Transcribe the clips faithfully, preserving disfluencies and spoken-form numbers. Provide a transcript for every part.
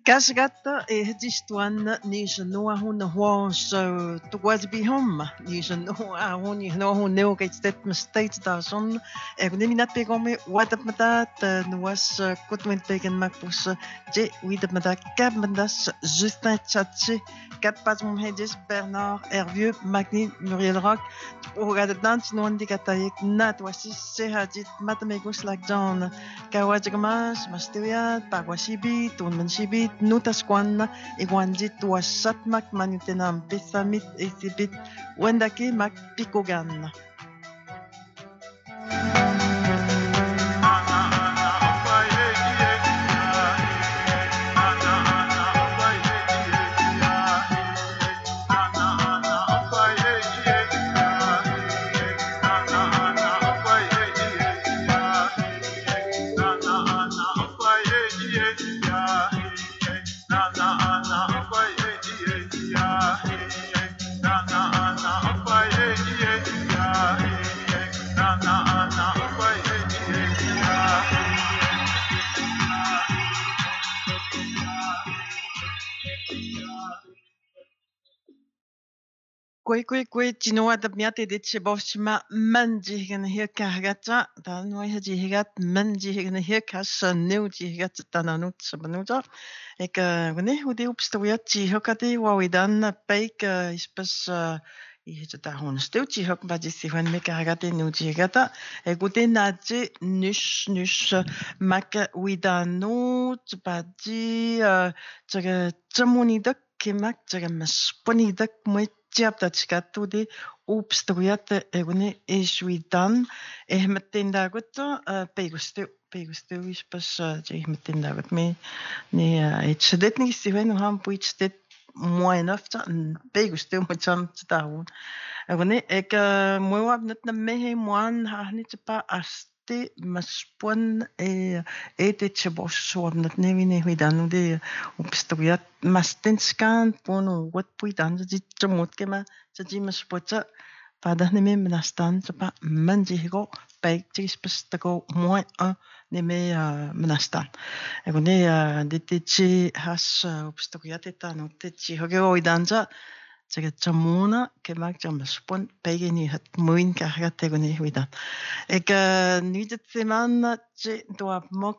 Kasgata e hetistuana ni noa hun was towards be home ni noa hun ni no hun neo ke stet mistakes da son e kun ni nat pe come what up mata no was kutwen peken makpus je oui de mata kab mandas Justin Tchatchi quatre pas mon hedis Bernard Hervieux Magni Muriel Rock pour regarder dans no andi katayek nat wasi se hadit matamegos like John kawajagamas masteria pagwasibi ton mansibit nutasquan iguanjit wasatmak manitenam besamit esibit wendaki mak pikogan. Koi koi koi tinoa da miate de chebosima manji gan hier kargata da noi haji higat manji gan hier kas new ji higat tananut sabanuta ek wanneer hoe die opstoja ji hokati wawidan peik is pas i het da hon steltji hok ba ji si van me kargata new ji higata ek ute naji nus nus mak widano tbadi tsaga tsamoni dak kemak tsaga masponi dak moi Tiap dat skatu de opstoyat egune eswidan eh meteen dagut pegustu pegustu is pas je meteen dagut me ne het sedet niet si wen ham puits dit mooi enough pegustu met sam taun egune ek mooi wap net na me moan ha niet pa asti maspon e ete chebos so net ne wine widan de opstoyat mastenskan pono wat puidan ji chmot ke ma ji maspota pada ne me menastan pa manji go pe ji spestago moi un ne me menastan egone de te chi has opstoyat eta no te chi hoge oidanja 제가 전문아 개막 좀 스폰 배경이 hat moin kargat egone widan ek nu dit semana je doa mok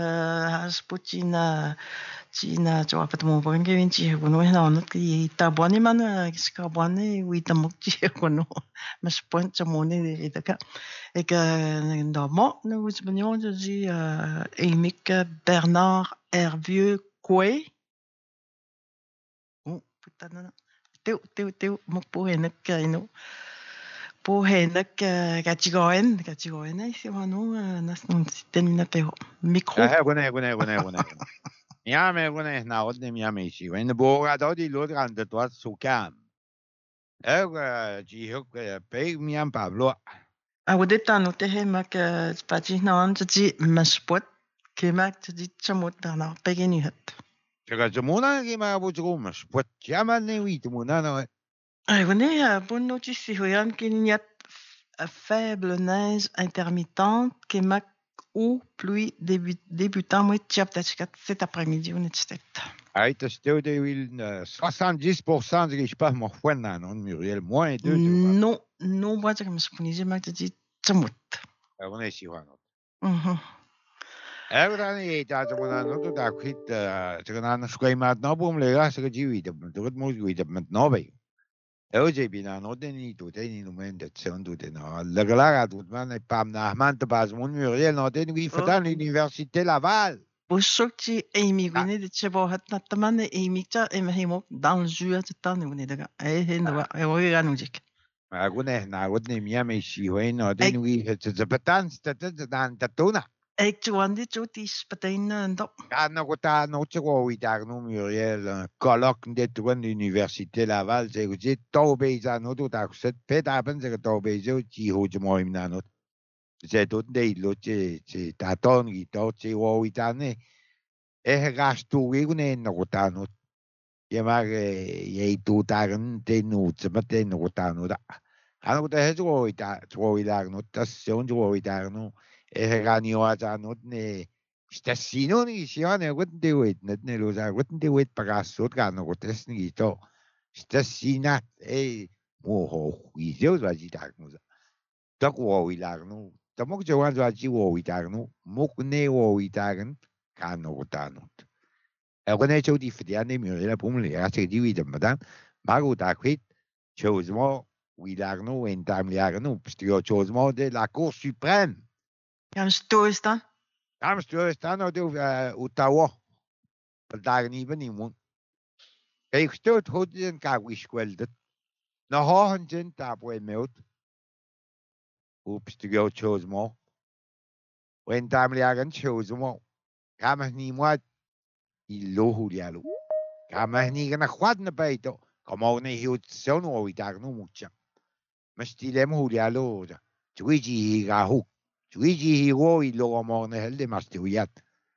has putina China jo apat mo bang gewin chi gono hena onot ki ta boni man ska boni wi ta mok chi gono mas pon chamone de ka ek ndo mo no us banyo ji Émic Bernard Hervieux Coué oh putain teu teu teu mok po henak ino po henak gachigoen gachigoen ai si wano nas non termina pero micro ah gune gune gune gune ja me gune na od nem ja me si wenn bo ga do di lo dran de tot su kam eh ji hok pe mi am Pablo a wodeta no te he mak spachi na on ji maspot ke mak ji chamot na pe geni hat 제가 저 모나게 마보지고 뭐 스포츠야만 위 모나나 ai wone bonne notice si hoyan kinyat faible neige intermittente que mak ou pluie débutant moi tiap tachkat cet après-midi on était ai te stelde wil soixante-dix pour cent je pas mo fwenna non Muriel moins deux non non moi je me suis mak ji chamot on est si wano mhm Everani da mo na no da kwit这个那水嘛那不来啊这个机会的这个么会的么那呗 L J B na no de ni tu de ni no men de son tu de no la gala tu man pam na man te bas mon Muriel no de ni fatan l'université Laval Bosokti Amy Winnie de Chebo hat na tamane Amy ta em hemo dans jua te tan ni daga e he no e o ga no jik ma gune na gune mi ame si we no de ni het te patan te te dan te tuna ek tu andi tu tis patain ndo Ah, no, ta no te go wi dag no Muriel colloque de tu l'université Laval c'est que j'ai tombé ça no tu ta set pe ta ben c'est que tombé je ji ho je mo im na no c'est tout de lo che che ta ton gi to che wo wi ta ne e gastu wi ne no ta no ye ma ge ye tu ta gen de no te ma de no ta no da ano te he go wi ta go wi dag no ta sion go wi dag no e ga ni wa ta no ne Stasino ni siane wouldn't do it, net nelosa wouldn't do it pagassot gano gotes ni to. Stasinat e moho wizio zwaji dagno. Tak wo wi lagno. Tamok jawan zwaji wo wi dagno. Mok ne wo wi dagen kano gotano. E wone cho di fidiane mi la pumle a se di wi de madan. Mago da kwit chose mo wi lagno en tam lagno. Pstio chose mo de la Cour suprême. Ja, sto is dan. Amsterdam staan nou de Ottawa. Daar niet van iemand. Ik stoot goed in kagwisch kweldet. Na hohen zin tapwe meut. Oeps, de geld chose mo. Wen tamli agen chose mo. Kamach ni mo. Ilo hulialo. Kamach ni gana kwad na beito. Kamo ne hiut son o idag no mucha. Mas tilem hulialo. Twiji higa hoek. Twiji higo ilo amo ne helde mas tiwiat.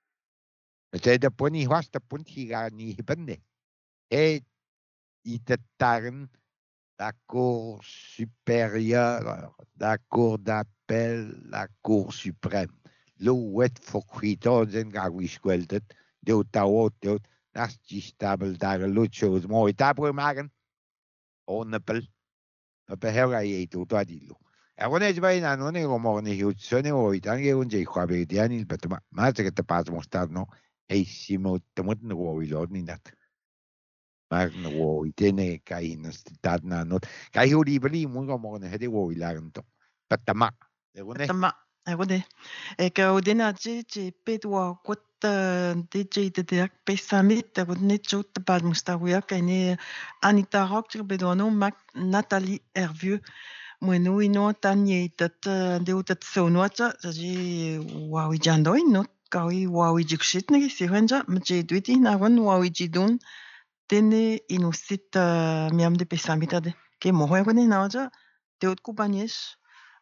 C'est de poni hoste puntiga ni hibende. Et il te tarn la Cour supérieure, la Cour d'appel, la Cour suprême. Lo wet fokwito zen gagwish kweldet. De Ottawa de nas stabel daar lo chose mooi tapwe maken. Onnepel. Pe helga ye to dadilo. E wone jbai na no ne go mo ne hiut sone o itange unje kwabe dianil betma. Ma te te pas mo no. Hey, Simo, te moet nog wel willen, niet dat. Maar nog wel, ik denk dat je dat na not. Kijk hoe die beli moet gaan morgen het wel willen toch. Patama. Patama. Agode. Ik hou den adje je pedwa kot D J de de pesamit dat net zo te pas mustawiya kane Anita Rock bedwano mak Nathalie Hervieux. Mwenu ino tanye dat de dat zo noata, dat je wow jandoi not. Kawi wawi jikshit negi sirenja mje duiti nawan wawi jidun tene inusit miam de pesamita de ke mohoy wani naja teut kubanish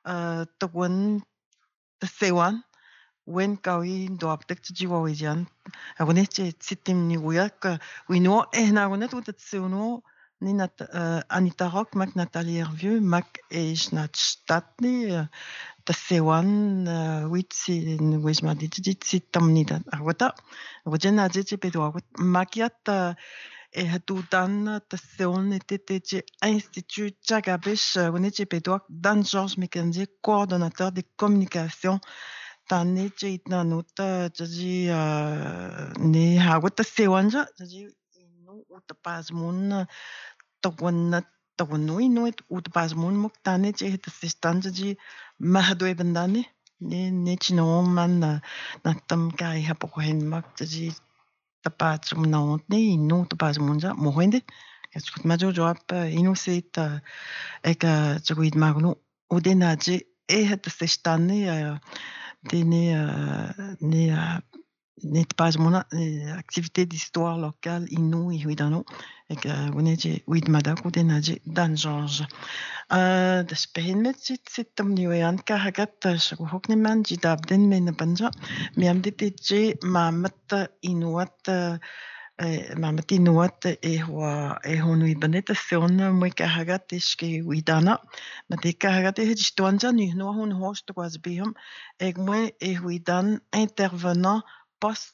tagwan sewan wen kawi doaptek ji wawi jan awani che sitim ni wuyak wino eh nawan tu tat seuno ni nat Anita Rock mak Nathalie Hervieux mak is nat statni ta sewan wit si wis ma dit dit si tamni da arwata wajen na je pe do makiat e hatu dan ta sewan était te institut Jagabish woni je pe do dan Georges Mackenzie coordonnateur de communication tan ne je itna nota ji ne hawata sewan ja ji no utpas mun tawannat tawanui nooit utpas mun muk tane je het sistan ji mahadoi bandane ne ne chino man na tam kai ha poko hen mak ji tapat sum na ne no tapas munja mohende es kut majo joap ino set ek joit magno odenaje e het sistan ne de ne ne ne pas mon activité d'histoire locale ino i huidano ek woneje wid madak odenaje dan Georges Uh, de spehen met zit zit om nieuwe aan kahagat so hok ne man ji dab den men banja mi am dit je ma mat inuat ma mat inuat e ho e ho nui baneta son mo kahagat is ke widana ma de kahagat e ji stonja ni no hun host was bihom ek mo e widan intervenant post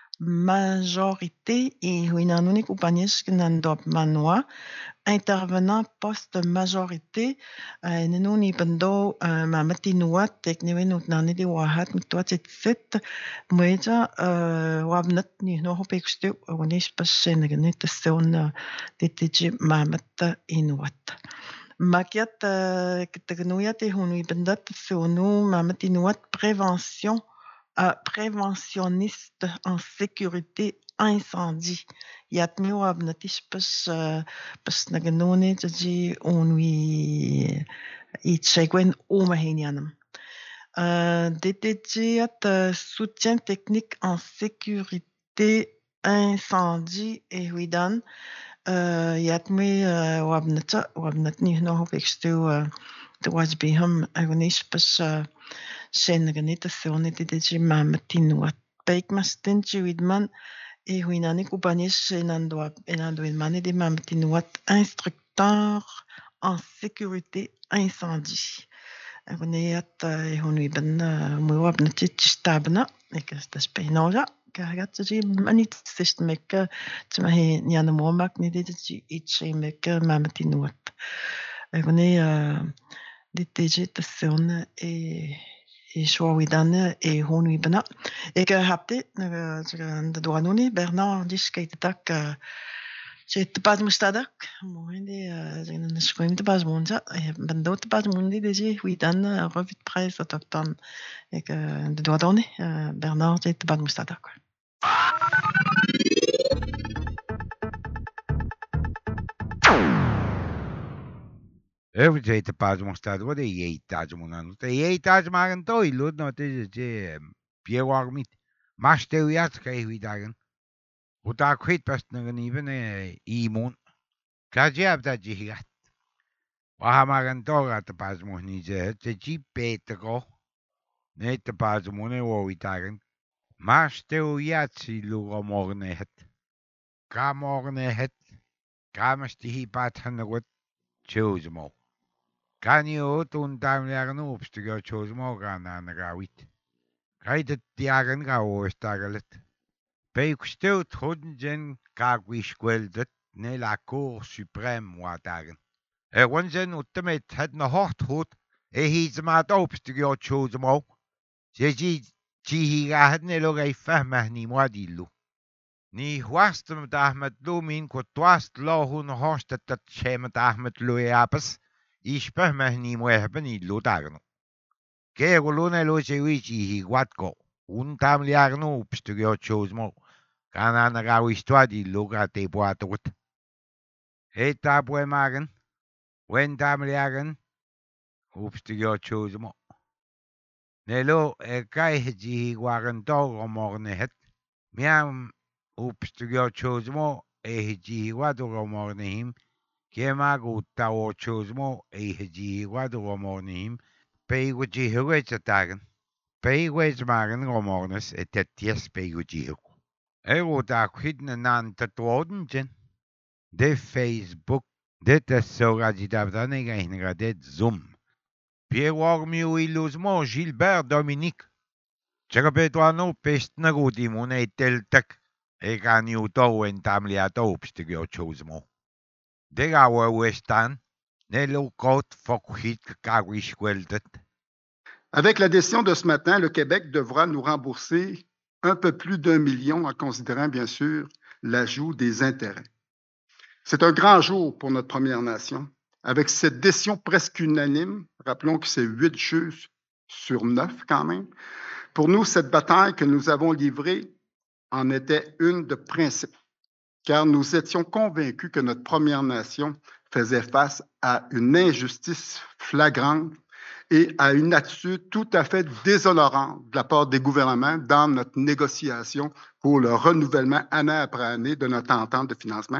majorité et huinanuni kupanies kenan dop manoa intervenant post-majorité nenuni bando mamati nuat tekniwe nut nani di wahat mutwat sit moja wabnat ni no hopekstu wanis pasen genet son ditji mamat inuat makiat teknuyat e hunu bandat sonu mamati nuat prévention préventionniste en sécurité incendie. Yatmi wabnatis pas pas naganone jadi onwi itchegwen omahenianam. D T G at soutien technique en sécurité incendie et huidan yatmi wabnata wabnatni no hopekstu de wasbiham agonis pas sen ganita sone D T G mamatinuat peikmasten chiwidman et huinani kupanis enando enando mane de mamatinuat instructeur en sécurité incendie. Agoniat e honu ben mo wabnati stabna Eka tas peinoja kagatsi manitist mekka tmahi niana momak ni dit itse mekka mamati nuot. Egone dit digit tasona e e shoawidana e honwibana. Eka hapte na de douanoni Bernard diskaitak J'ai pas de mustadak, moindi een schroem de bas monja, ben dood de bas mondi deze oui dan revue de presse autochtone ik de doigt donné Bernard j'ai de bas de mustadak. Even zei te pas mostad wat de je taj monan. Te je taj magen toi lud no te je piewar mit. Mas te uat kai hui dagen. Uta kwit best nagen even e mon. Kajab da jigat. Wa magen toga te pas mo ni je te ji petego. Nee te pas mo ne wo hui dagen. Mas te uat si lugo morgen het. Ka morgen het. Ka mas ti hi pat han wat choose mo. Kan je ook toen daar jaren op stuk chose morgen aan de gauwit. Kijk het jaren gauw is tagalet. Bij gesteld houden jen kagwisch kweldet ne la cour suprême wat dagen. Er wanneer ultimate het na hart hoed. E hiet maar op stuk chose mo. Je ziet die hier het ne logai fahmah ni moadilu. Ni huast met Ahmed Lumin ko twast lo hun host dat schemet Ahmed Luiapes. Ich behmeh ni muehben ni lo dagno. Ke golone lo chewichi hi watko. Un tam liagno upstugio chosmo. Kana na gawi stwadi lo gate boatot. He tabwe magen. Wen tam liagen upstugio chosmo. Nelo e kai ji wagen dog morne het. Miam upstugio chosmo e ji wado morne him. Kema gutta o chosmo e hiji wadu mornim pe guji huwet dagen pe wet magen romornes et ties pe guji hu e o da kwidne nan te toden jen de Facebook dit is so gaji da dan eigen dit zoom Pierre Warmiu ilus mo Gilbert Dominique Chega pe to no pest na gudi mo ne teltek e kan yu to en tamlia to opstigio chosmo De gawa westan, nelo kot fokhit kagwish kweldet. Avec la décision de ce matin, le Québec devra nous rembourser un peu plus d'un million en considérant bien sûr l'ajout des intérêts. C'est un grand jour pour notre Première Nation. Avec cette décision presque unanime, rappelons que c'est huit juges sur neuf quand même, pour nous, cette bataille que nous avons livrée en était une de principe. Car nous étions convaincus que notre Première Nation faisait face à une injustice flagrante et à une attitude tout à fait déshonorante de la part des gouvernements dans notre négociation pour le renouvellement année après année de notre entente de financement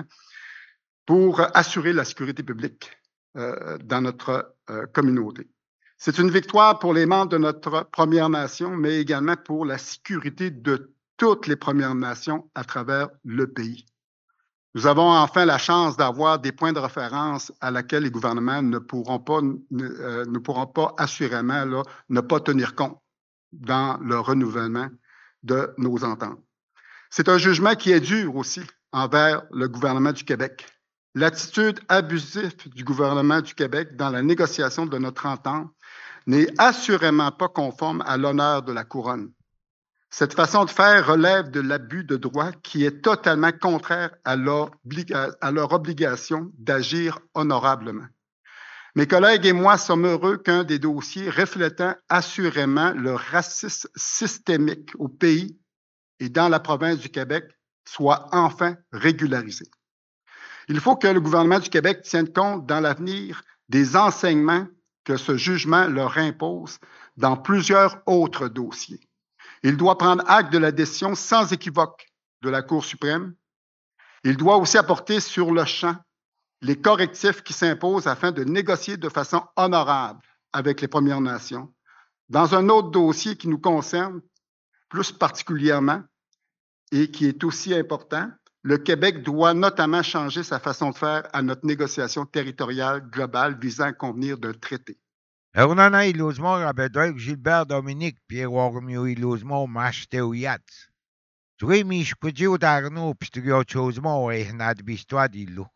pour assurer la sécurité publique euh, dans notre euh, communauté. C'est une victoire pour les membres de notre Première Nation, mais également pour la sécurité de toutes les Premières Nations à travers le pays. Nous avons enfin la chance d'avoir des points de référence à laquelle les gouvernements ne pourront pas, ne, euh, ne pourront pas assurément là, ne pas tenir compte dans le renouvellement de nos ententes. C'est un jugement qui est dur aussi envers le gouvernement du Québec. L'attitude abusive du gouvernement du Québec dans la négociation de notre entente n'est assurément pas conforme à l'honneur de la couronne. Cette façon de faire relève de l'abus de droit qui est totalement contraire à leur, à leur obligation d'agir honorablement. Mes collègues et moi sommes heureux qu'un des dossiers reflétant assurément le racisme systémique au pays et dans la province du Québec soit enfin régularisé. Il faut que le gouvernement du Québec tienne compte dans l'avenir des enseignements que ce jugement leur impose dans plusieurs autres dossiers. Il doit prendre acte de la décision sans équivoque de la Cour suprême. Il doit aussi apporter sur le champ les correctifs qui s'imposent afin de négocier de façon honorable avec les Premières Nations. Dans un autre dossier qui nous concerne plus particulièrement et qui est aussi important, le Québec doit notamment changer sa façon de faire à notre négociation territoriale globale visant à convenir d'un traité. Eunana iluzmo rabedoik Gilbert Dominique Pierre Warmio iluzmo mashteuiat. Tui mishkujiu darnu pstugio chozmo e nad bistwa dillu.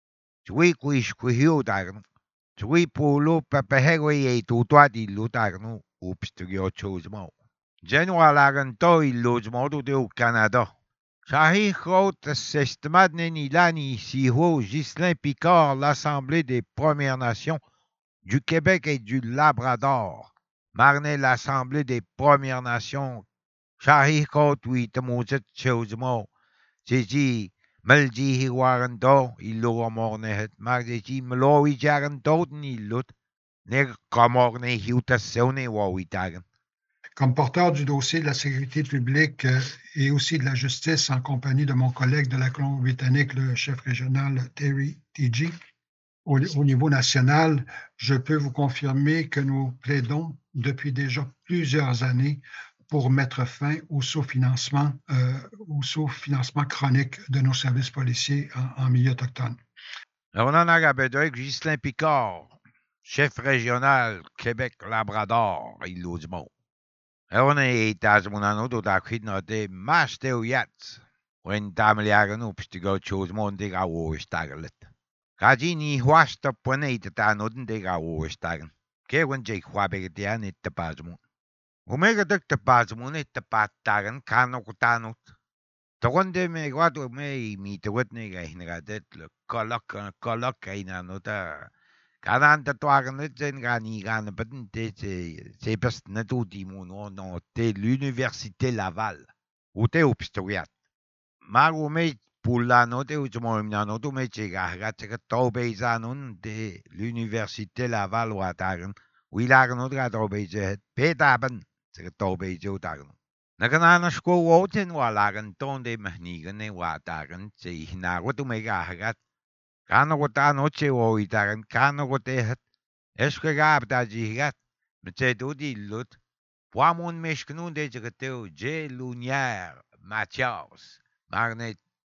Tui kuishkuhiu darnu. Tui pulu papahego e tutwa dillu darnu upstugio chozmo. Genua laganto iluzmo du au Canada. Shahi Khot Sestmadne Nilani Siho Ghislain Picard, l'Assemblée des Premières Nations du Québec et du Labrador. Marne l'Assemblée des Premières Nations. Shahi Khot Witamuzet Chozmo. Jiji Melji Hiwarando, Illo Mornehet, Marji Mlowi Jaranto Nilut, Neg Komorne Hiutassone Wawitagan. Comme porteur du dossier de la sécurité publique euh, et aussi de la justice en compagnie de mon collègue de la Colombie-Britannique, le chef régional Terry T G, au, au niveau national, je peux vous confirmer que nous plaidons depuis déjà plusieurs années pour mettre fin au sous-financement, euh, au sous-financement chronique de nos services policiers en, en milieu autochtone. On en a avec Ghislain Picard, chef régional Québec-Labrador, Illusmo. On est à mon anneau d'acquis de Mashteuiat. When Tamliagano Pistigo chose Monday à Warstagelet. Kajini Wasta Ponate Tanodin de Warstagen. Kevin Jake Wabegatian at the Pasmo. Omega Duck the Pasmo at the Patagan, Kano Cotanot. The one day may what may meet the Whitney Gainadet, Colloc, Colloc, Ainanota. Kadanta twagan den gani gan beden c'est pas neto di mono no te l'université Laval ou te opstoyat mago me pulano te umo no to me chega gat que tobezanon de l'université Laval watagan wi lagen odra tobeze petaben te tobezo tagan naganana sko woten wa lagen ton de mahnigen ne watagan te hinago to me gat Kano ko ta noche o itagan, kano ko tehat, eske gab da jigat, mete do di lut, poamon meshknun de jagateo, je lunière, Mathias, marne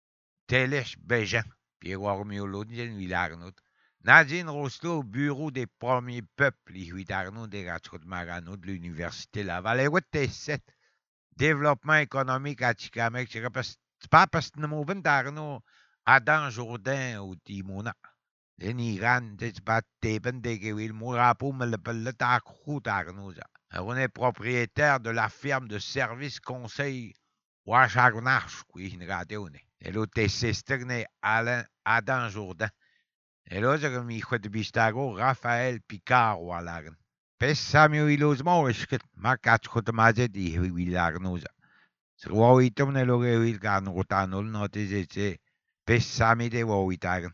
telesh bejan, pierre miolodien vilagnot, Nadine Roslo, bureau des premiers peuples, huitarno de Ratchot Marano de l'Université Laval, et what they set, développement économique à Chicamek, c'est pas parce que nous venons Adam Jourdain ou Timona. Den Iran, dit pas Teben de Gewil, Mourapo, Melpeleta, Koutarnouza. On est propriétaire de la firme de service conseil Wachagnach, qui est une Et l'autre est Sesterne Alain Adam Jourdain. Et l'autre, mi chouette bistago, Raphaël Picard, Wallagan. Pes Samuel Ilosmo, et je marquat Chotamazé, dit Wilarnouza. C'est quoi, il tombe le Rewil, car nous retanons notre été. Pessami de Wowitagan.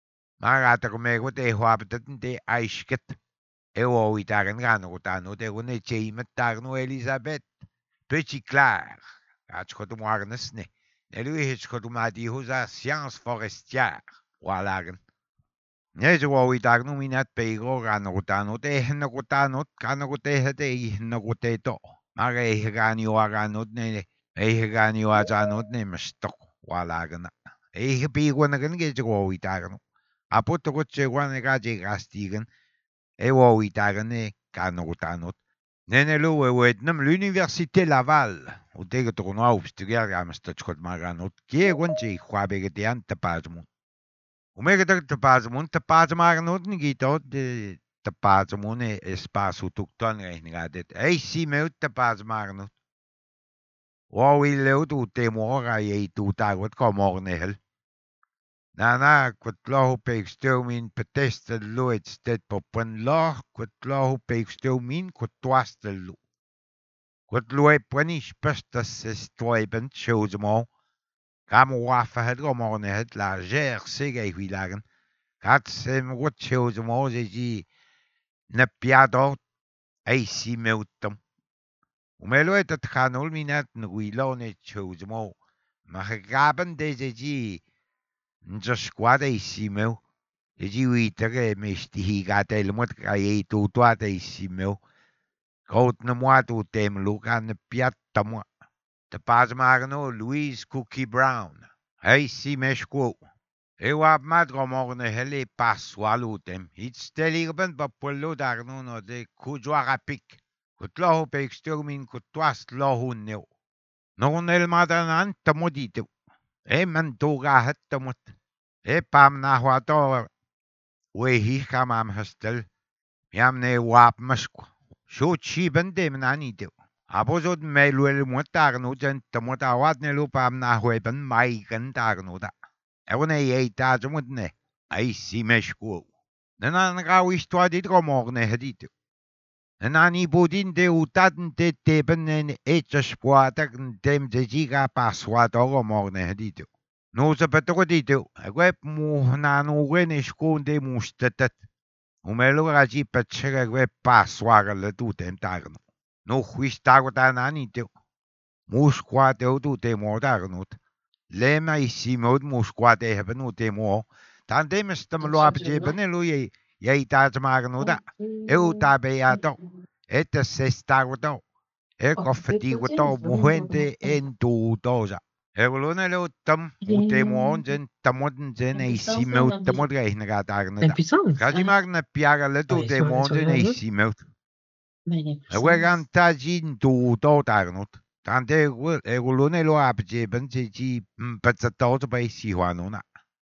Marata comego de Huabitan de Aishket. E Wowitagan Ganotano de Uneche Matarno Elizabeth. Petit clair. Hatchkotumarnesne. Nelui Hitchkotumadi Husa science forestière. Wallagan. Nes Wowitagno minat pego Ganotano de Hennokotano, Canote de Henokoteto. Mare Higanio Aganot ne. Ehiganio Azanot ne Mistok. Wallagan. Eh, pigo na gan ge go itagan. Apo to che wan ga je gastigan. E wo itagan ne kanotanot. Nenelo we wetnam l'université Laval. O te to no au studiar ga msta chot maganot. Ke gon che khwabe ge tian ta pazmu. O me ge ta pazmu ta pazmaganot ni gito de ta pazmu ne espaço tukton ge ga det. Ei si me ta pazmaganot. Wo wi leu tu te mo ga ye tu ta got ko mornehel. Nana, quat lahu peikstel min petestel lu et sted popen lah, quat lahu peikstel min quat twastel lu. Quat lu e pwanish pestas es toiben chosmo, kam wafa het gomorne het la ger sege huilagen, kat sem wat chosmo zeji ne piadot ei si meutum. Umelo et at khanul minat nuilone chosmo, ma gaben de zeji Just squad ici meu. E ji wita ke mesti hi gata il mot ka ye tu tua te ici meu. Kaut na moi tu tem luka na piatta moi. Te pas magno Louise Cookie Brown. Hey si meshko. E wap mat gomorne hele paswalu dem. It's teligben papullo darno no de kujwarapik. Kutloho pekstürmin kutwas lohunne. Non el madanan tamodite. E man toga hattamot. E pam na huato. We hi kamam hastel. Miam ne wap maskwa. Sho chi bende mnanite. Abozod meluel mutarno jen tamotawat ne lupam na hueben mai gantarno da. Ewane ye tajmudne. Ai si meshku. Nanan gawi stwadit gomorne hadite. Nanani bodin de utaden de teben en etjespoatak dem de jiga paswato gomorne hadite. No se petrodite. Agwep mu nanu wenishkun de mustatat. Umelo raji petchega gwe paswaga le tu tem tarno. No huistago tananite. Musquate o te modarnut. Lema isi mod musquate hebben o te mo. Dan demes te melo apje benelo ye ye tajmarnoda. Eu tabeato. Et sestago. E coffetigo muhente en tu doza. Evolonelo tam o te mo jen tamodn jen isi mod tamodga ihnaga tarnoda. Kajimag na piaga le tu te mo jen isi mod. Ewegan tajin tu do tarnot. Tante egulune lo apje benje ji petzato bij sihuanona.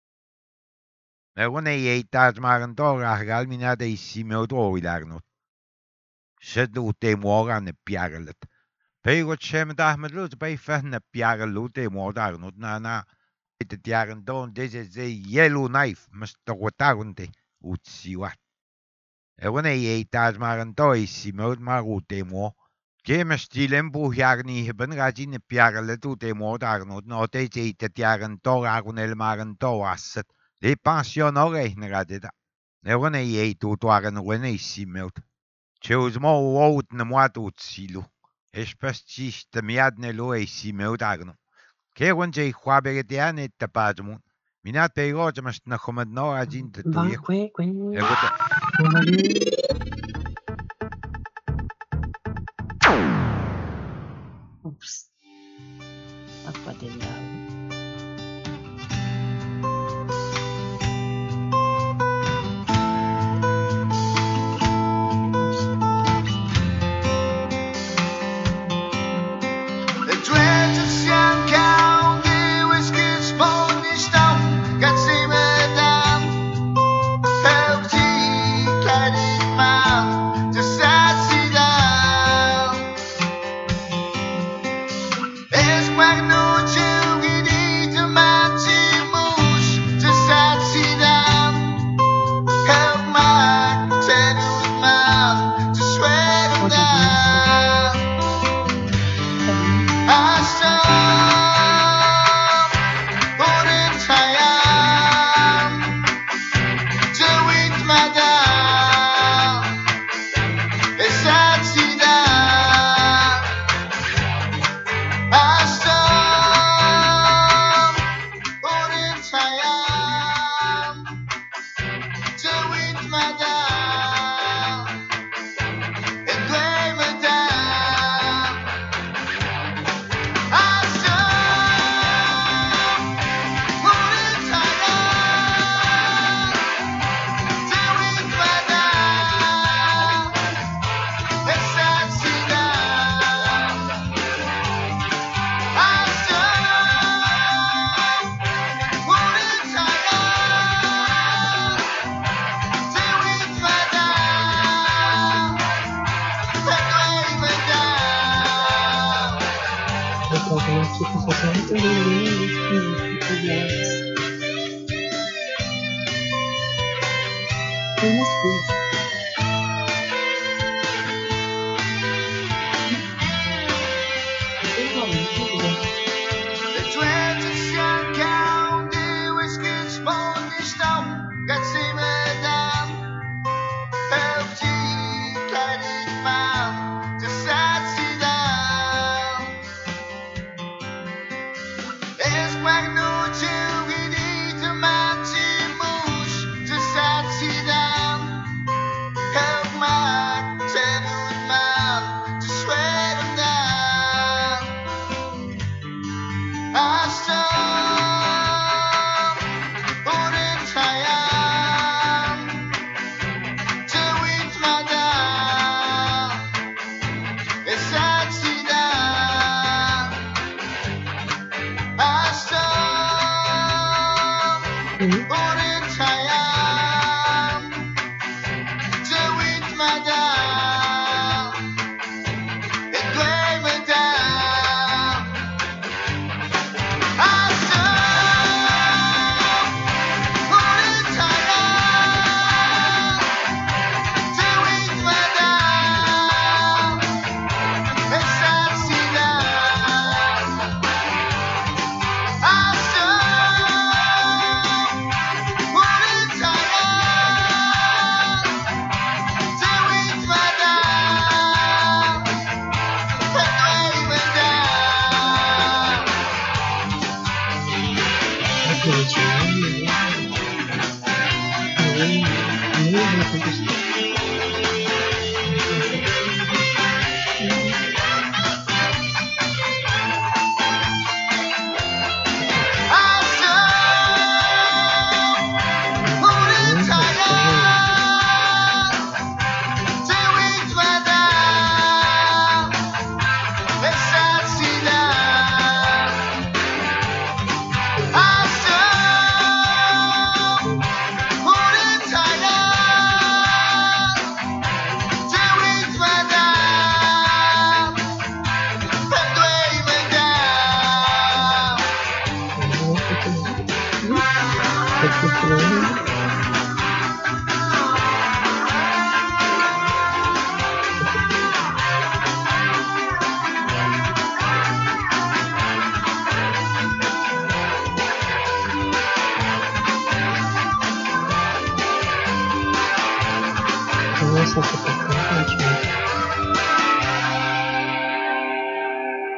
Egune ye tajmagan to ragal mina de isi mod o ilarnot. Shed u te moga ne piagalet. Pego chem dahmed lut bij fehne piagalut te modarnot na na. Het jaren don deze ze yellow knife must to watagunte utsiwat. Egune ye tajmagan to isi mod marute mo. Game stilen boegjarni hebben rajin piagale tu te modarnot no te te te jaren to ragunel magan to asset. De pension orehne radeda. Egune ye tu toaren wene isi mod. Chose mo wout ne moat utsilu. Espestis te miadne lo isi modarno. Kegon je kwabegetiane te pajmun. Minat pego jamas na komad no rajin te tu. Egote. Ups. Apa din daw?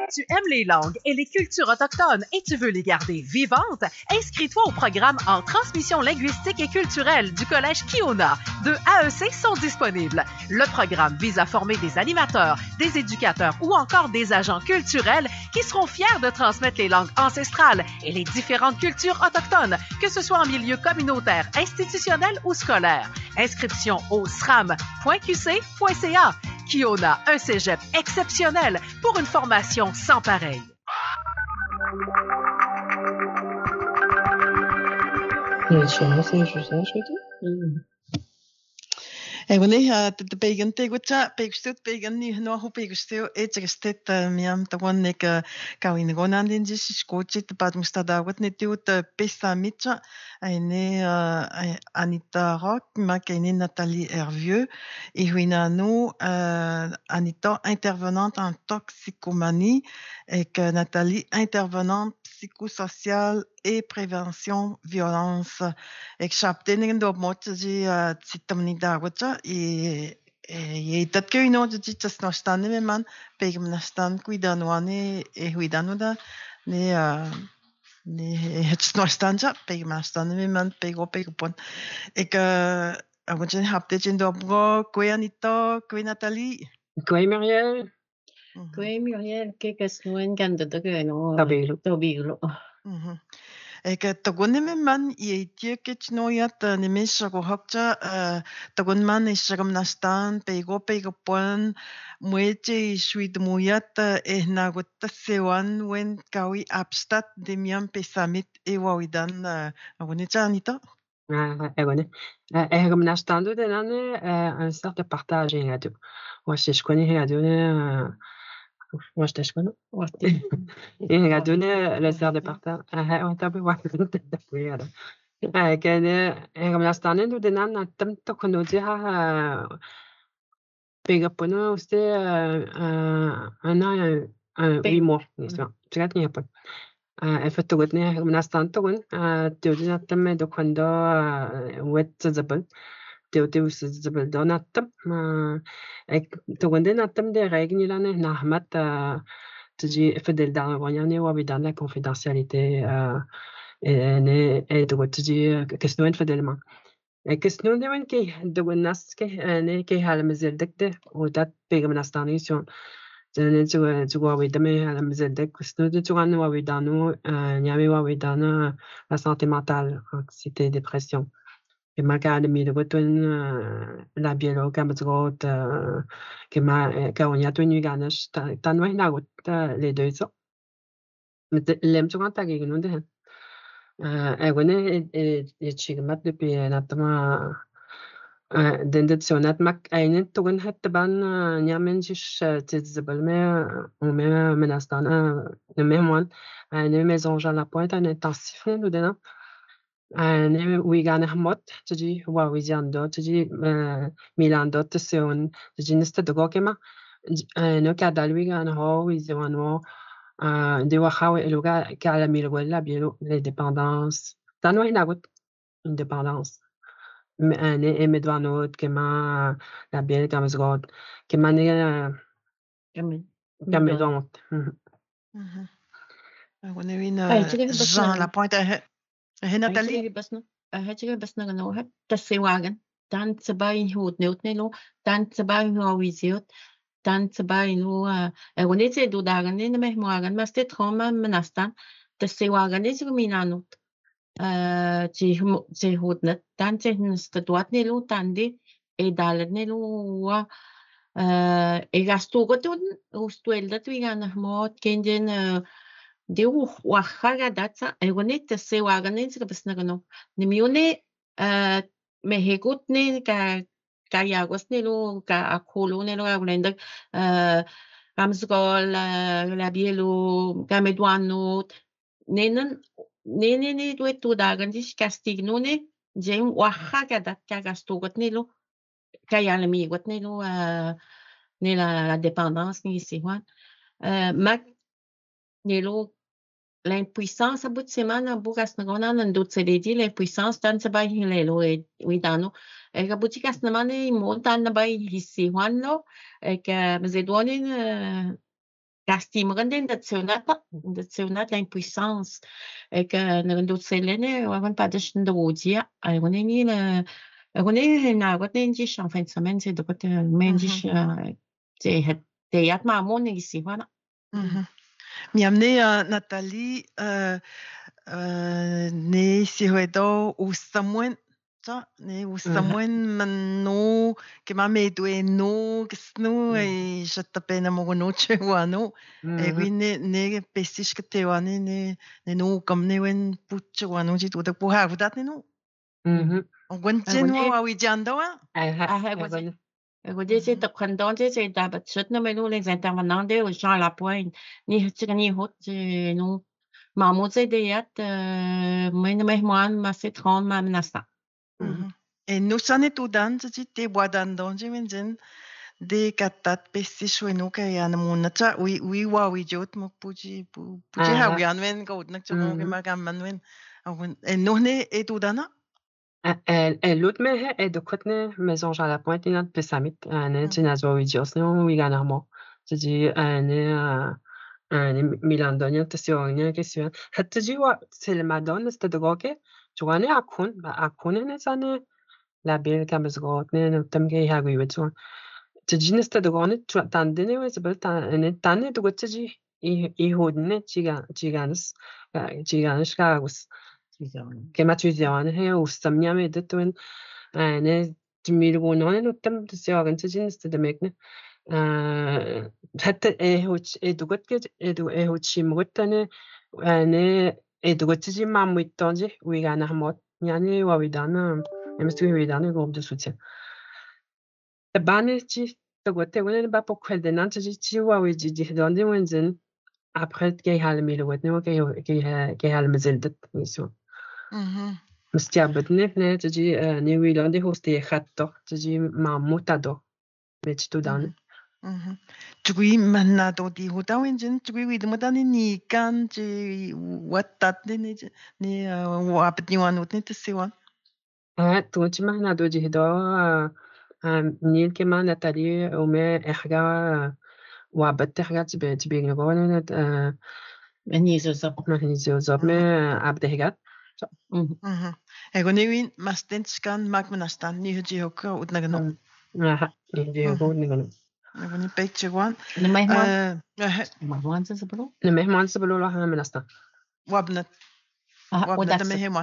Tu aimes les langues et les cultures autochtones et tu veux les garder vivantes? Inscris-toi au programme en transmission linguistique et culturelle du Collège Kiona. Deux A E C sont disponibles. Le programme vise à former des animateurs, des éducateurs ou encore des agents culturels qui seront fiers de transmettre les langues ancestrales et les différentes cultures autochtones, que ce soit en milieu communautaire, institutionnel ou scolaire. Inscription au s r a m point q c point c a. Kiona, un cégep exceptionnel pour une formation sans pareil. Ewan uh, de begen te gutcha pegstut begen ni no ho pegstu etgestet miam tawan nek kawin gonan din dis skochit pad mustada wat ne tut pesta mitcha ene Anita Rock ma kene Nathalie Hervieux et huinano Anita intervenante en toxicomanie et que Nathalie intervenante psychosociale et prévention violence et que chaptenen do motji tsitamni dagwatcha et et dat que une autre dit tas no stan me man pegem na stan kuidanwane e huidanoda ne ne het no stan ja pegem na stan me man pego pego pon et que avon hapte jin do go Anita kwe Nathalie kwe Muriel kwe Muriel ke kasnuen ganda da que no tabilo tabilo e ka tagon me man i tie ke no yat ne me go hakcha tagon man is sagam nastan pe go pe go pon mueche suit muyat e na go tasewan wen kawi abstat de miam pe samit e wawidan avone Anita ah egone e comme nastan de nane un sort de partage en radio moi je connais radio moi je te connais et radio le sort de partage ah on t'a pas oui alors كان comme nastan de nane tam to kono dia Pegapono c'était un an huit mois tu vois pas افتقدني من استانتون تودينا تم دوكوندو ويت زبل تودي وس زبل دوناتم تودينا تم دي ريغني لنا نحمت تجي فدل دعوانياني وبدان لا confidentialité ne e dogo تجي كسنوين فدل ما كسنون دي وين كي دوغ الناس كي ne كي حال مزل دكته ودات بيغ من استانيسيون 저는 저 저거 위담에 à la maison de questions de tourner wa widano nyame wa widano la santé mentale anxiété dépression et ma garde mi de retour la biologue comme trop que ma quand on y a tenu ganas ta no na les deux ça mais l'aime tu quand ta gagné de euh et et et chigmat depuis notamment den det sonat mak einen tugun hat ban nyamen jish tizbal me on me menastana ne me mon ne maison Jean Lapointe un intensif nous dena ne oui gane hamot tji wa wiziando tji milando tsion tji nesta de gokema no kada lui gane ho wizano de wa hawe eluga kala milwala bielo les dépendances tano inagut une dépendance أنا مدوانود كما لابيل كما زغود كما نيا كمان كما دونت on a une Jean Lapointe هي ناتالي بس نو هاتي بس نغنو هات تسيواغن تان تباين هو نيوتنيلو تان تباين هو ويزيوت تان تباين هو ونيتي دو داغن ني مهمواغن ما ستي تروما مناستان تسيواغن دي مينانوت ci ci hutnet tan ci statuat ni lu tandi e dalet ni lu wa e gastu ko tun ustuel dat wi gan mot kenjen de wa khaga datsa e gonet se wa ganen se besna gano ni miune me hegut ni ka ka yagos ni lu ka akulu ni lu ablenda ramsgol la bielo kamedwanot nenen Nene ni due tu dagan dis castignone jem Oaxaca dat cagasto got nelo kaya lami got nelo ne la la dépendance ni si wan mac nelo l'impuissance à bout de semaine bukas na gona nan dut se dedi l'impuissance tan se bay hilelo e widano e ka butikas na mane montan na bay hisi wan no e ka mzedonin lastimeren din dat seunat dat seunat l'impuissance et que ne do selene avant pas de chendrodia ai woni le woni na wat ne ji en fin de semaine c'est de côté menji c'est het théâtre mamon ici voilà. Mi amne Nathalie euh euh ne si hoedo o someone ça ne o someone mano que ma me do no que sno e je tapena mo no che wano e vi ne ne pesish que te wane ne ne no comme ne wen pucho wano ji do de po ha dat ne no mhm on wen je no a wi jando a ah ah Vous dites que quand c'est d'habitude, nous mettons les intervenants de Jean Lapointe, ni c'est ni hot, nous, maman c'est des mais nous mettons ma c'est trente ma menasta. Et nous ça n'est tout dans c'est te bois dans dans je viens dire des quatre pessi choué nous qu'il y a mon nata oui oui wa oui jot mo puji puji ha oui anwen go nak tu mo que ma gam manwen et nous n'est et tout dans l'autre mais est de côté maison Jean Lapointe et notre pessamit un est nazo idios non oui ganarmo c'est un un milandonien te si on est question hatta ji wa c'est le madone c'est de goke tu vois ne akun akun ne ça ne la belle comme ce gros ne tam ke ha gwi wet so tu dis ne c'est de gone tu tande ne ouais c'est pas tande tande de gote ji i i hodne chiga chiganes chiganes kagus كما تجيان هي وستمنيا ميدتون أنا تميلون أنا نتم تسيارن تجين استدمجنا حتى إيه هو إيه دوقت كده إيه دو إيه هو شيء مغتنا أنا إيه دوقت تجي مع ميتانجي ويانا همات يعني وابدانا يمسكوا ويدانا قوم دسوتيا تباني تجي دوقت وانا بابو كهدنا تجي تجي وابدي دي هداندي وينزن après كي هالميلوتنا وكي كي كي هالمزلدت يسوع مستعبدني هنا تجي نيويلاندي هوستي خطة تجي مع موتادو بيتشتو دان تقولي مهنا دودي هو داوين جن تقولي ويد مداني ني كان جي واتات ني ني وابدني وانوتني تسيوان اه توجي مهنا دودي هدا نيل كما نتالي وما إحجا وابد إحجا تبي تبي نقول اه منيزو زب منيزو زب ما عبد إحجا Mhm. E go niwin mas tenskan mag manastan ni hu jihoka ut nagano. Aha, ni jihoka ut nagano. E go ni peiche wan. Ne mehman. Eh, mehman se sablo. Ne mehman se sablo la ha manastan. Wabnat. Wabnat me hema.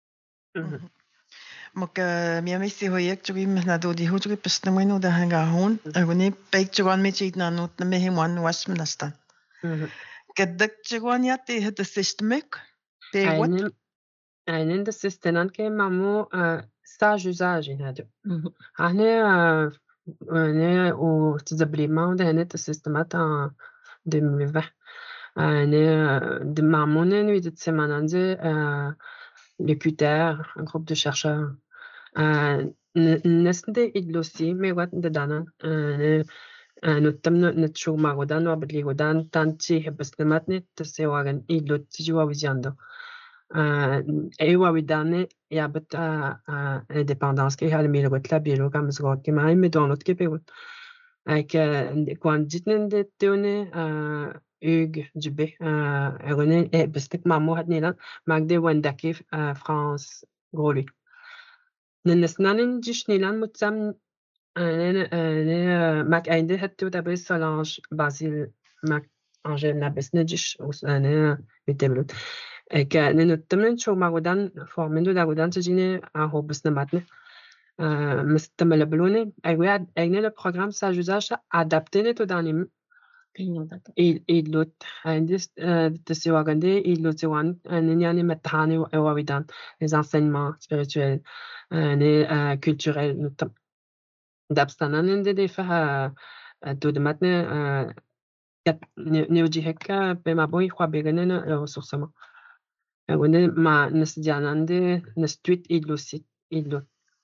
Mak mi ami si hoyek tugi mehna do di hu tugi pesna mo da hanga hon. E go ni peiche wan me chit na not me heman was manastan. Kedak chwan ya te het systemic. Te wat يعني ده السيستنان كي معمو ستاج usage هذا هنا هنا وتزبليما ده هنا السيستمات deux mille vingt هنا de معمونا نويد تسمانان دي le Q T R un groupe de chercheurs الناس دي إدلوسي ميوات دانا نتم نتشو ما غدان وبدلي غدان تانتي بسنماتني تسيوارن إدلو تجوا وزياندو ايوا وداني يا بت indépendance كي هال ميلو بتلا بيلو كم زغوت كي معي مدونت كي بيقول اك كون جيتن دي توني اوغ جبي اغني بستك مامو هدنيلا ماك دي وندكي فرانس غولي ننسنان جيش نيلان متسم انا انا ماك عندي هتو دابي سالانج بازيل ماك انجيل نابس نجيش انا بتبلوت كان نتمنى شو ما غدان فورمندو دا غدان تجيني اهو بس نماتنا مستمل بلوني ايوا اينا لو بروغرام سا جوزاج ادابتي نتو دانيم il il lot عندي تسيوا غندي il lot وان يعني متهاني او ودان les enseignements spirituels les culturels نتم دابستانا ندي فيها دودماتنا نيوجي هكا بما بوي خوا بيغننا ressourcement وني ما نسجاناندي نستويت إدلوسيت إدلو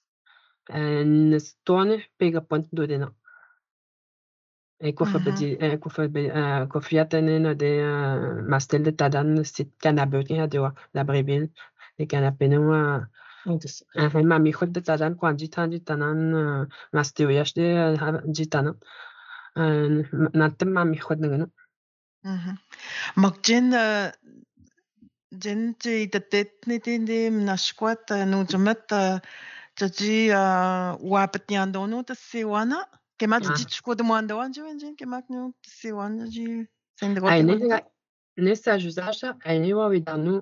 نستوني بيجا بونت دودنا كوفا بدي كوفا بدي كوفياتنا ندي ماستل تادان سيت كنابوتي هادوا لابريبيل لي كنابينو ما ميخد تادان كوان جيتان جيتانان ماستيوياش دي جيتانا نانتم ما ميخد نغنو Mhm. Mag jen jen te tatet ne te ne mnasquat no jamat taji wapet nyandono te sewana ke mat Ah. dit squad mwando anjo jen ke mak no te sewana ji sen Ai drote ne nessa usage ai ne wa widanu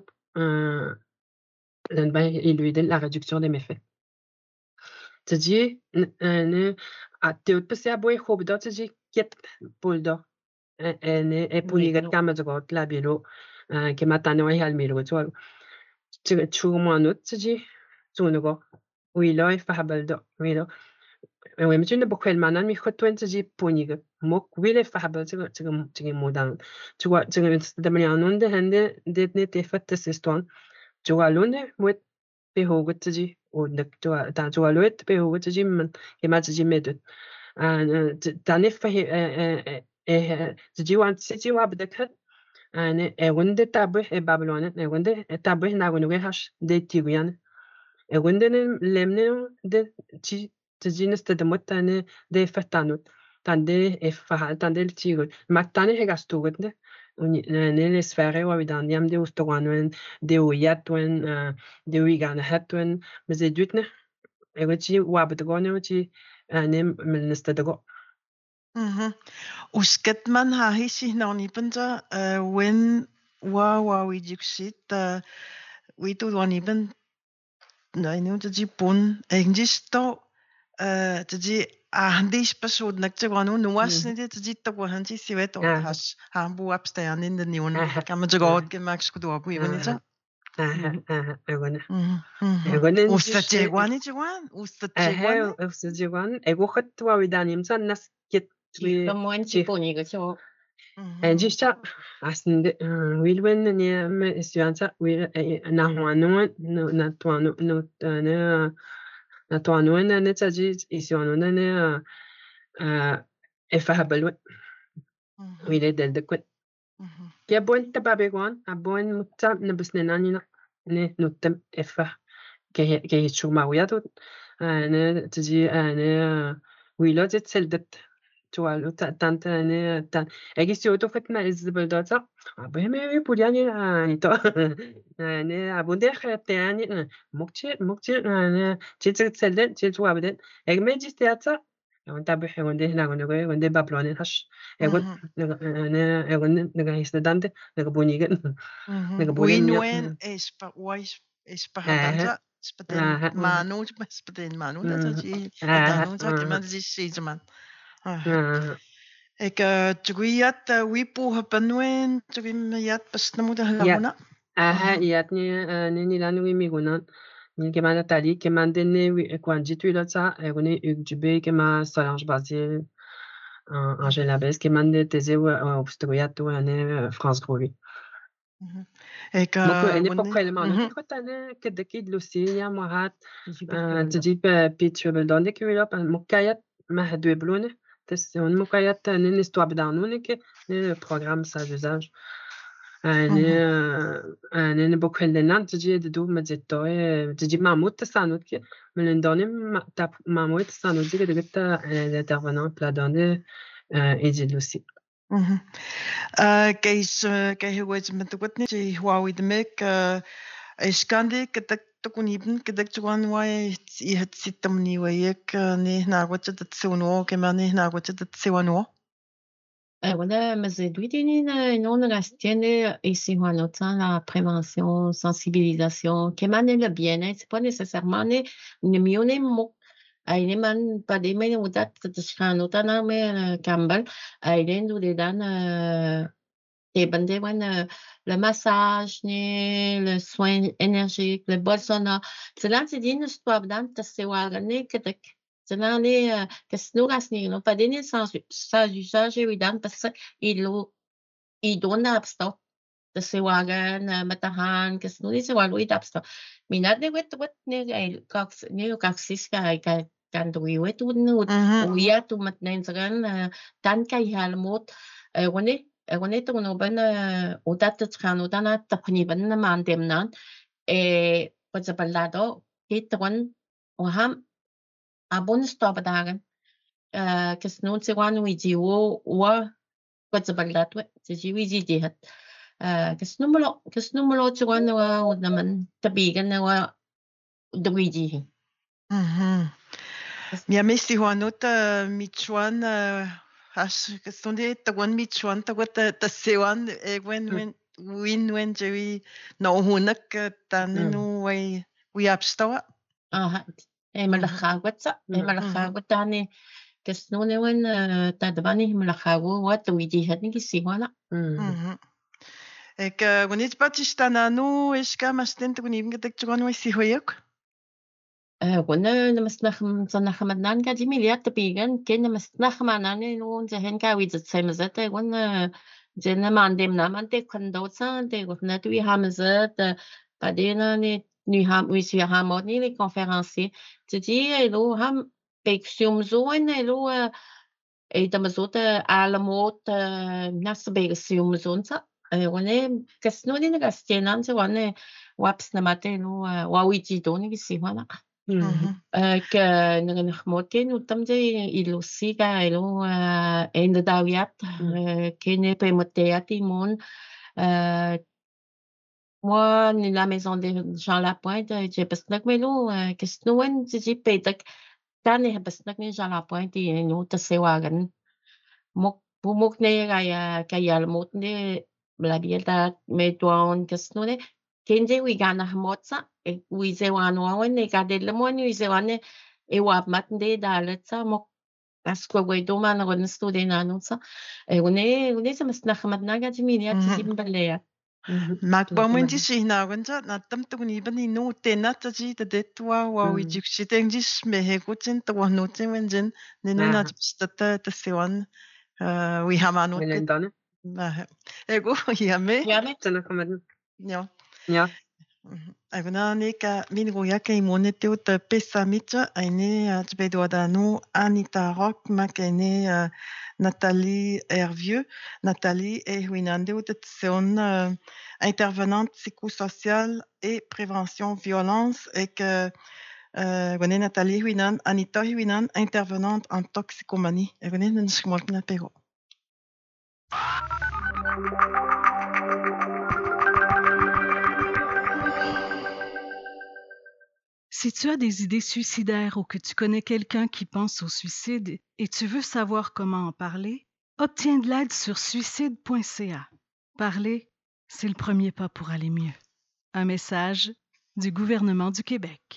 l'en ba iluiden la réduction des méfaits. Taji ne a teut pe se aboy hob dot taji ket poldo ne e punigat kama zogot la bilo ke matano ai hal milo to tu tu mo anut taji tunugo wilo e fahabaldo wilo we mi tune bokwel manan mi khotwen taji puniga mok wile fahabal tiga tiga tiga modan tuwa tiga da manianon de hende det ne te fat teston tuwa lune mwet pe hogut taji o dak tuwa ta tuwa luet pe hogut taji man ke ma taji medut an ta ne fa e taji wan taji wa bedak hat an e wonde tabe e babylone e wonde tabe na wonwe hash de tiwian e wonde ne lemne de ti taji nesta de motane de fatanut tande e fa tande el tigo maktane he gastugot ne ne le sfere wa vidan yam de ustoganwen de uyatwen de uigana hatwen mezedutne e wati wa betgone wati ne men nesta de go Mhm. Usket man ha hisi no ni penta when wa wa we dixit we do one even no no taji pun engisto taji a handis pasod nak te wanu nuas ne te taji to wa hanji siwet o has ha bu upstairs in de nion kam je god ke max ko do bu even ita e wona mhm e wona ustat je wani je wan ustat je he wan ustat je wan e go khat wa vidan yam san nas ket Como si poniga cho en jista asin wilwen ne me estudianta wil na hwanu na twanu no na na twanu na ne taji isionu na ne e fahabalu wile del de kwet ke bon tababe gwan a bon mutta na bisne nani na ne nutem efa ke ke chuma wiyatu ne taji ne wilo jet seldet tualu tante ne tan egi si auto fet ma izbel data abe me puliani ni to ne abunde khate yani mukchi mukchi ne chitsit seldet chitsu abden eg me jistiata on tabe wonde na wonde wonde bablone hash egot ne egon ne isdante ne buniga ne buniga Winwen is pa wise is pa hadanta spaden manu spaden manu dat je danu dat je man is ze man ik tugiat wipu hapanwen tugim yat pasnamuda haluna aha yat ni ni ni lanu mi gunan ni ke mana tali ke mande ne kwanji tu la sa e gone ugbe ke ma Solange Basile Angela Bes ke mande teze obstruat tu ane France Grovi ik moko ene pokwele manu khotane ke de kid lucia morat tji pe pitchable dans de que là mokayat mahdwe blone تسون مقايت نستوى بدانونك البروغرام سا usage أنا أنا بكل لنا تجي دو مزيتوي تجي معمود تسانوت كي من لندن ما تاب معمود تسانوت دي كده قلت l'intervenant لا دوني إيجي لوسي كيس كي هو من تقولني جي هو ويدمك إيش كان دي كده تكون يبن كده تكون واي يهت ستمني وياك نهنا قلت تتسونو كمان نهنا قلت تتسونو Voilà, mais duitini na non restiene ici on entend la prévention, sensibilisation, qui mène le bien-être, c'est pas nécessairement ne ne mieux ne mo ai man pas des mais ou dat de scan autant mais Campbell ai den du dan et bande wan le massage ne le soin énergique le bolsona c'est là tu dis ne stop dan ta se wa ne que Cela ne que snu rasni no pa deni sans sa usage evident parce il lo il donne absto de se wagan matahan que snu se walu it absto minat de wet wet ne ai cox ne coxis ka ka kan tu wet tu nu uya tu mat nen sagan tan kai halmot woni woni tu no ban utat tsano dana tapni ban na man dem nan e pa sa palado hit one oham abon stop dagen uh, kes nun se wan wi ji wo wa Quetzalcoatl, ouais, c'est j'ai oui j'ai dit. Euh, qu'est-ce que nous voulons, qu'est-ce que nous voulons tu vois nous on demande tabigan nous de oui dit. Mhm. Mia me si hoanot Michuan as kastonde tagon Michuan tagot ta sewan e wen wen win wen jewi no hunak tanenu wai wi abstawa. Ah, e malakhagot sa, e malakhagot tani. Qu'est-ce que nous ne wen ta devani malakhago what oui dit hat ni si wana. Mhm. Ek gonit patistananu eska masten tagonim getek tsugon wai si hoyok. Gonna namasnach sanachamanan ka dimiliat tapigan ken namasnachamanan no jahen ka wi zat semazat gonna jena mandem namante kondotsa de gonna tu hamazat padena ne nu ham wi si hamot ni les conférenciers tu dis elo ham pexium zoen elo e tamazot alamot nas bexium zonsa gonna kasno ni gastenan se gonna waps namate no wawiti doni si wana que naganaxmotin utamje ilusiga ilo endadawiat kene pemoteat imon moi ni la maison de Jean Lapointe j'ai besnak melo kesnoen j'ai petak tane besnak ni Jean Lapointe et no tasewagan mok bumok ne kaya kaya mot ne blabieta me tuon kesnone kenje wi gana motsa e wi ze wano wen ne ka de le mon wi ze wane e wa mat de daletsa mok asko we do man ron studi nanutsa e une une se mas nakhmat naga jiminia tsim balea Mak ba mo ndi si na gonja na tam tu ni ban ni no te na ta ji de de tua wa wi ji si teng ji me he ko chen to no chen wen jen ne no na sta ta ta se wan wi ha ma no te na e go ya me ya me tana khamat ya ya Agona ne ka min go ya ka imone te ut pesa mitja aine tbe do da no Anita Rock makene Nathalie Hervieux Nathalie est winande ut son intervenante psychosociale et prévention violence et que gone Nathalie winan Anita winan intervenante en toxicomanie et gone nshmol na pero. Si tu as des idées suicidaires ou que tu connais quelqu'un qui pense au suicide et tu veux savoir comment en parler, obtiens de l'aide sur suicide point c a. Parler, c'est le premier pas pour aller mieux. Un message du gouvernement du Québec.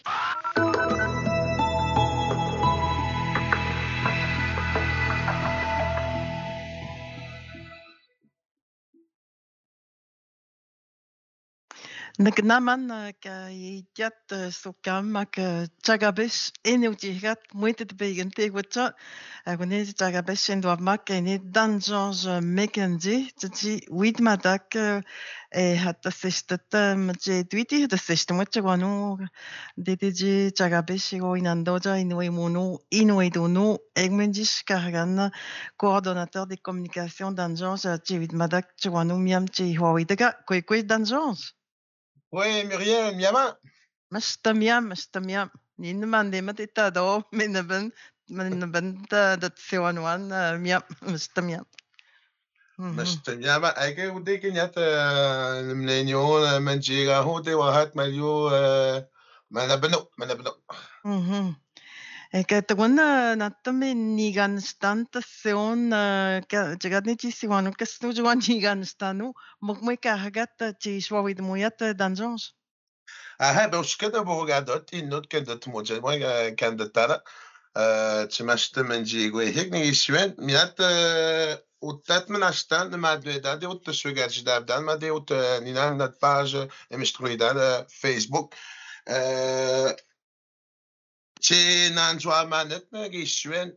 Nagnaman ka yat sokam ka chagabes enutigat moite de begen te wata agone chagabes en doa mak ene danjons mekenji tsi wit madak e hatta sestata mje twiti de sestem chagwanu de de chagabes go inandoja inoi mono inoi dono egmenjis kargan coordonnateur des communications danjons wit madak chagwanu miam chi hoidega koi koi danjons. Oui, Muriel, Miama. Mastamiam, mastamiam. Ni mande matita do minaban minaban da dat sewanwan miam mastamiam. Mastamiam. Aike ude kenyat mlenyo manjira hote wahat malyo manabno manabno. Mhm. Eka tagona natame nigan stanta seon ka jagadni chi siwanu kasnu jwan nigan stanu mokmoi ka hagat chi swawid moyat danjons. Ah, ben je kada bogadot inot kada tmoja moi kanda tara tmashta manji go hekni iswen miat utat manashtan ma deda de ut sugar jidabdan ma de ut ninan dat page emstruida Facebook Che nanjwa manet na giswen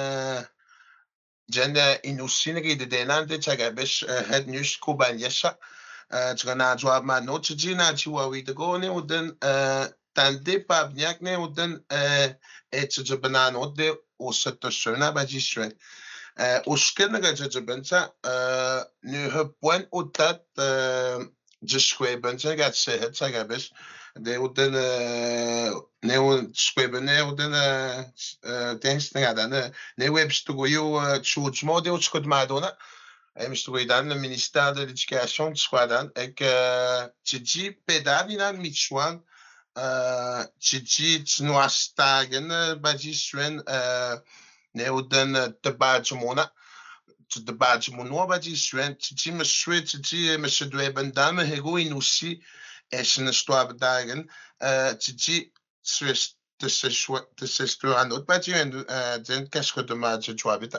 jenda inusine ge de denante chagabesh het nus kubanyesha chgana jwa manot chjina chiwa wi de gone uden tande pabnyak ne uden et chjbanan ode osat shona bajiswen ushken ga chjbencha nu he point utat jishwe bencha ga chehet chagabesh de uden ne schwebe ne uden tens ne gada ne ne webstugo yo chujmo de uchkod madona et je trouve dans le ministère de l'Éducation de Squadan et que tu dis pédavina Michouan tu dis tu nous stagen badi suen ne oden te badjumona tu te badjumona badi suen tu dis monsieur tu dis monsieur Dweben dame hego inusi et je ne stois dagen tu dis Swiss de ce choix de ce choix un autre badi den qu'est-ce que de match tu habites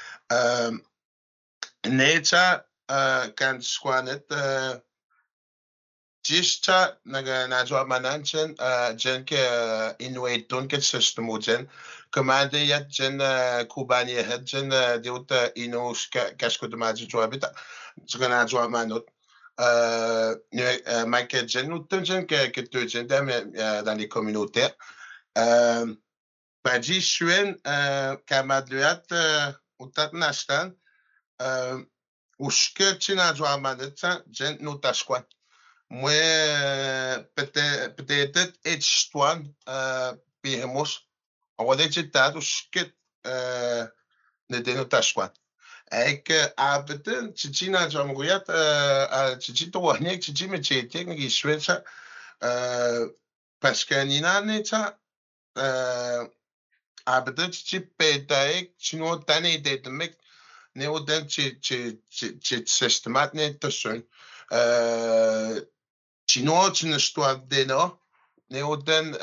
Nature kan squanet Jista naga najwa mananchen jen ke inuit don ke system jen commande yat jen kubani het jen deut inos casco de maji joabita jgana jwa manot Mike jen ou jen que que tu jen dans les communautés Baji Shuen kamadluat utat nastan Ushke china jwa manetsa jen no tashkwan Moi, peut-être, peut-être, et toi, puis moi, on va dire que tu as ne dénotage quoi. Et que, à peut-être, tu dis, na jamouiat, tu dis, toi, n'y tu dis, mais tu es technique, il suit ça, parce que nina n'est ça, à peut-être, tu peux tu n'as pas d'idée de mec, n'est au-dedans, tu, tu, tu, tu, systémat, n'est pas sûr. Chinois, tu ne stois d'éno, ne oden,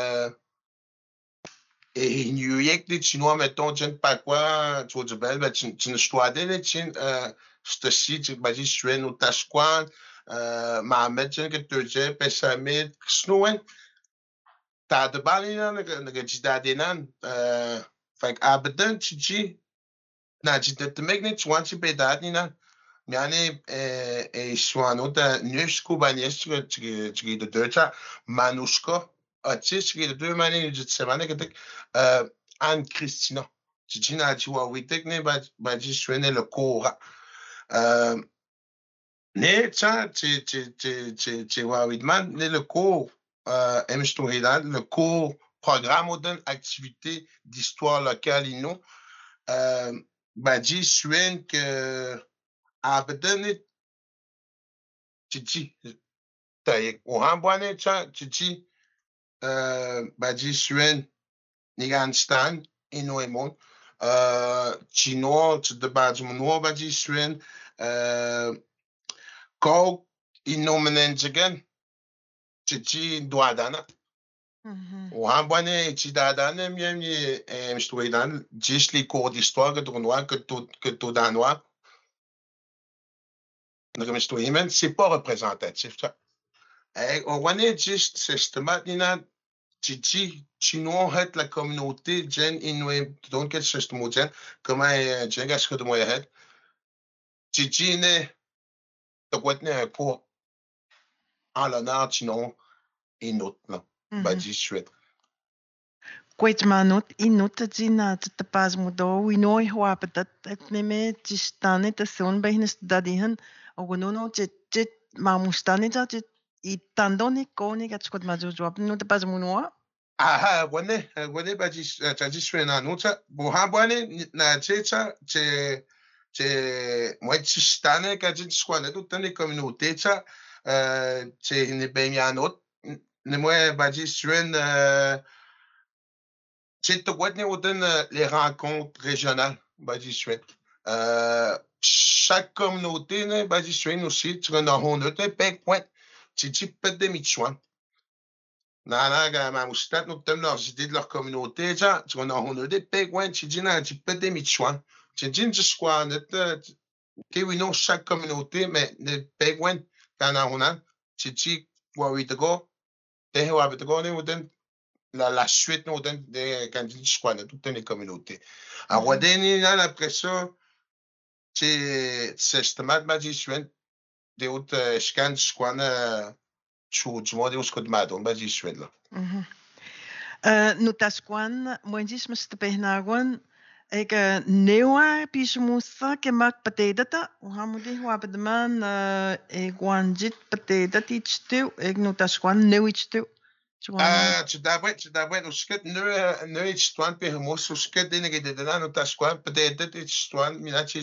et New York, les Chinois, mettons, tu ne pas quoi, tu vois, belle, mais tu ne stois d'éno, tu ne, je te cite, tu vas dire, je suis un outashquan, Mohamed, tu ne que tu dis, pessamid, snowen, t'as de balina, ne que tu t'as d'énan, fait abadan, tu dis, na, tu te mec, tu vois, tu peux d'adina, Yani e şu an o da nüsku banyes çıkı de dörça manusko açı çıkı de mani nücet semane gittik an Christina Cicina ciwa witek ne baci şüene le kora ne ça ci ci ci ci ci wa widman ne le cours emstoridan le cours programme ou d'une activité d'histoire locale ino baci şüen que Abedene Chichi Taye Ohambuane Cha Chichi Baji Suen Niganstan Inoemon Chino de Bajmuno Baji Suen Ko Inomenenjagan Chichi Douadana Ohambuane Chidadane Miami Mstouedan Jish les cours d'histoire que tournois que tout que tout danois c'est pas représentatif. On va dire juste systématiquement, tu dis, chinois het la communauté, jen inuit, donc quel système jen, comment jen qu'est-ce que de moi het, tu dis ne, tu vois ne un cours en l'honneur chinois inut là, bah dis chouette. Kwait manut inut zina te pas mudo inoi hoa patat et neme tistane te son behnes dadihan ogonono jet jet mamustane ja jet itandoni koni gat skot mazu job no te pas munoa ah wone wone ba dis ta dis na nota bo ha bwane na checha che che moi tistane ka jet skwane tout tane communauté cha che ne bemianot ne moi ba dis C'est les rencontres régionales, euh, chaque communauté, aussi, tu en as un point, tu dis peut-être des michouans. Nana, ma moustate, nous avons leurs idées de leur communauté, tu en as un des points, tu dis, tu peux des michouans. Tu dis, je crois, ok, oui, non, chaque communauté, mais les points, quand on a, tu dis, ouais, oui, de go, t'es, ouais, de go, on est, La, la suite nous donne des candidats squad de toutes les communautés. Alors, on a après ça, c'est systémat magicienne de autres scans squad tu tu vois des squad madon magicienne là. Nous tasquan, moi dis me ste behnagon ek newa pismusa ke mak patedata u hamudi wa bedman e gwanjit pateda tichtu ek nous tasquan newichtu Ah, tu devrais, tu devrais, nous sket ne ne histoire per mo su sket de nege de la no tasquan peut-être de histoire minachich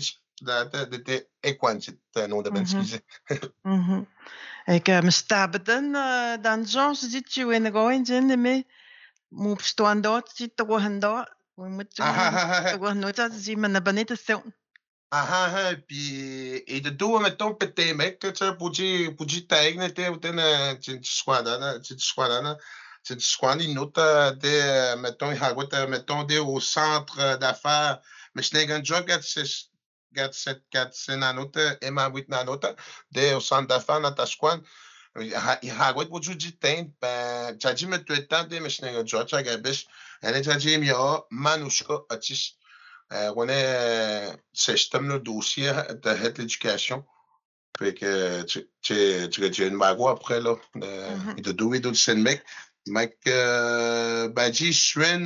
dat dit Equansit, non, dat ben excuse. Mhm. Ik me staben dan Jean zit je in de goeie zin mee. Moet staan dat zit te gaan daar. We moeten te gaan nooit dat zien maar naar beneden zo. Ah ah, puis et de deux mettons pété mec que tu pouvais pouvais taigner te uten tu squadana tu squadana tu squadana une autre de mettons il a mettons de au centre d'affaires mais je n'ai un job gat c'est gat sept gat c'est une autre et ma huit une autre de au centre d'affaires dans ta squad il a quoi pour jouer du temps ben tu as dit mais tu es temps de mais je n'ai un job tu as gabish elle est dit mais oh manushka atis on est système le dossier de l'éducation puis que tu tu tu tu une mago après là de deux et d'autres c'est mec mec ben dis Sven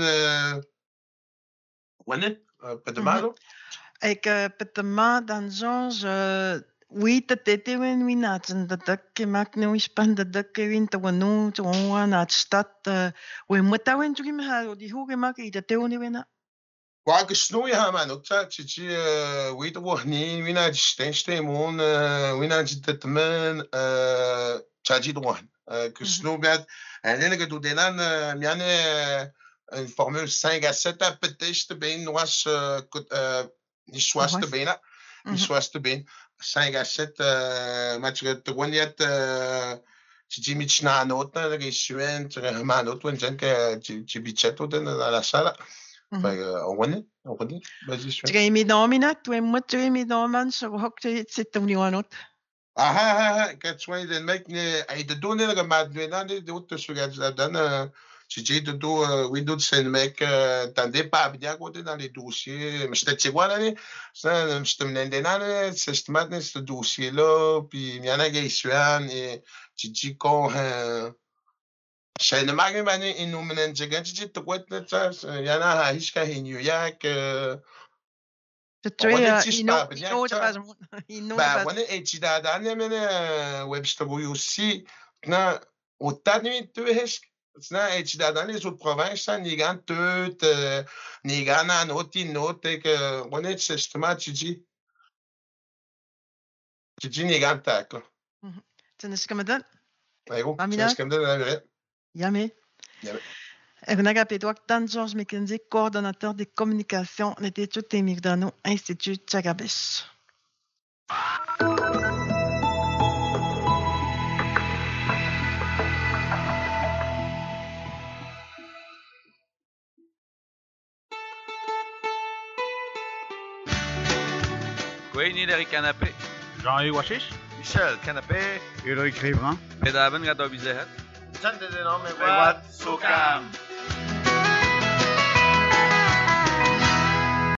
on est pas de mal ik pas de mal dans genre oui dat dit when we not en dat ik maak nu is pan dat ik win te wonu te wonu naar stad we moeten we nu maar die hoe gemaakt is dat we nu Qua que snow ya man, ook dat je je weet toch niet, wie naar de steen moon, wie naar de tetmen, eh, tjaji doan. Que snow bet, en dan que tu denan, miane een formule cinq à sept à peut-être ben noas, ni soaste bena, ni soaste ben, cinq à sept, match te woniet, tu dis mitch na note, na que suen, tu manot, ou en que tu tu bicheto dans la salle. On connaît, on connaît. Vas-y, je fais. Tu as mis dans mes notes, tu as mis tu as mis dans man sur hoc c'est ton niveau note. Ah ah ah, quand tu vois le mec ne a de donner le mat de dans des autres sur la donne tu dis de do Windows c'est le mec t'entendais pas bien côté dans les dossiers mais c'était tu vois là ça je te mène dans c'est ce matin ce dossier là puis il y en a qui suivent et tu dis qu'on Zij de maken mij in noemen en zeggen dat je te kwijt net zoals ja na hij is geen New York. De twee ino ino de was ino de was. Wanneer eet je daar dan nemen webster hoe je ziet na op dat nu te is na eet je daar dan is op provincie niet gaan te niet gaan aan notie note que wanneer het systematisch je je niet gaan tackelen. Ten is comme dat. Aygo, ten is comme dat. Jamais. On a appelé Docteur George McKenzie, coordonnateur des communications de l'Institut Emigdano, Institut Chagabish. Gwenny Larry Canapé. Jean-Yves Washish. Michel Canapé. Ulrich Rivran. Pedaben Gadobizehet. Tante de nome Wat Sokam.